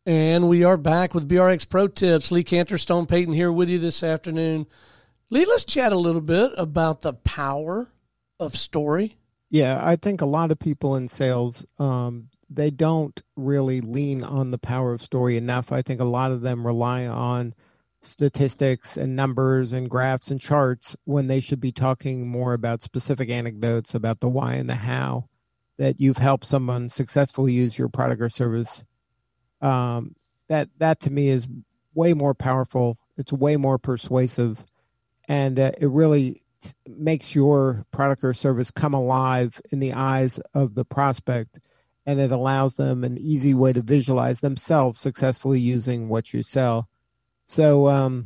And we are back with BRX Pro Tips. Lee Cantor, Stone Payton here with you this afternoon. Lee, let's chat a little bit about the power of story. Yeah, I think a lot of people in sales, they don't really lean on the power of story enough. I think a lot of them rely on statistics and numbers and graphs and charts when they should be talking more about specific anecdotes about the why and the how that you've helped someone successfully use your product or service. That to me is way more powerful. It's way more persuasive, and it really makes your product or service come alive in the eyes of the prospect, and it allows them an easy way to visualize themselves successfully using what you sell. So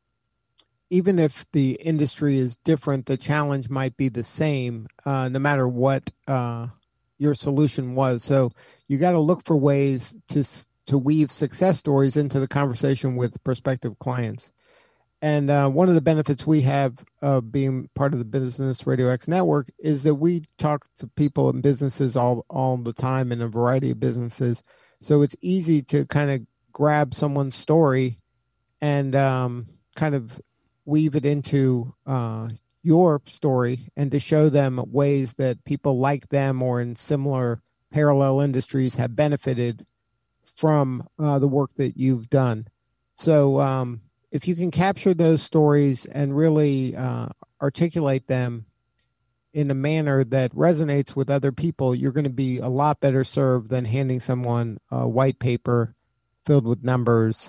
even if the industry is different, the challenge might be the same, no matter what your solution was. So you got to look for ways to weave success stories into the conversation with prospective clients. And one of the benefits we have of being part of the Business Radio X network is that we talk to people in businesses all the time in a variety of businesses. So it's easy to kind of grab someone's story and kind of weave it into your story and to show them ways that people like them or in similar parallel industries have benefited from the work that you've done. So if you can capture those stories and really articulate them in a manner that resonates with other people, you're going to be a lot better served than handing someone a white paper filled with numbers.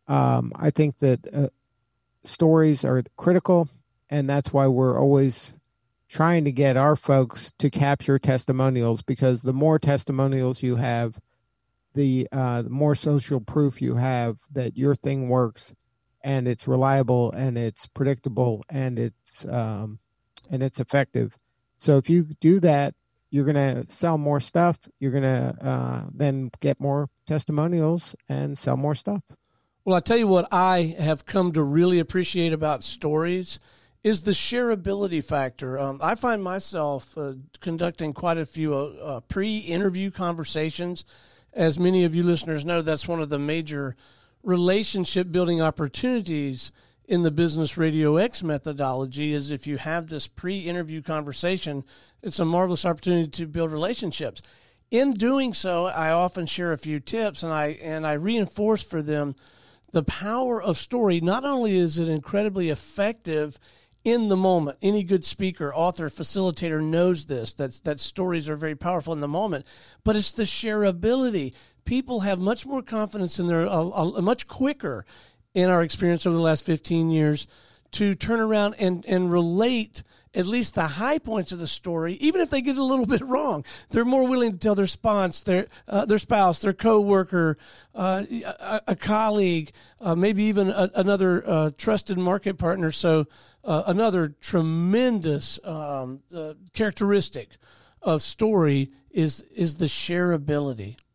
I think that stories are critical, and that's why we're always trying to get our folks to capture testimonials, because the more testimonials you have, the more social proof you have that your thing works and it's reliable and it's predictable and it's effective. So if you do that, you're going to sell more stuff. You're going to then get more testimonials and sell more stuff. Well, I tell you what I have come to really appreciate about stories is the shareability factor. I find myself conducting quite a few pre-interview conversations. As many of you listeners know, that's one of the major relationship building opportunities in the Business Radio X methodology. Is if you have this pre-interview conversation, it's a marvelous opportunity to build relationships. In doing so, I often share a few tips, and I reinforce for them the power of story. Not only is it incredibly effective in the moment, any good speaker, author, facilitator knows this, that stories are very powerful in the moment, but it's the shareability. People have much more confidence in their, much quicker in our experience over the last 15 years to turn around and relate at least the high points of the story, even if they get it a little bit wrong. They're more willing to tell their spouse, their coworker, a colleague, maybe even another trusted market partner. So another tremendous characteristic of story is the shareability.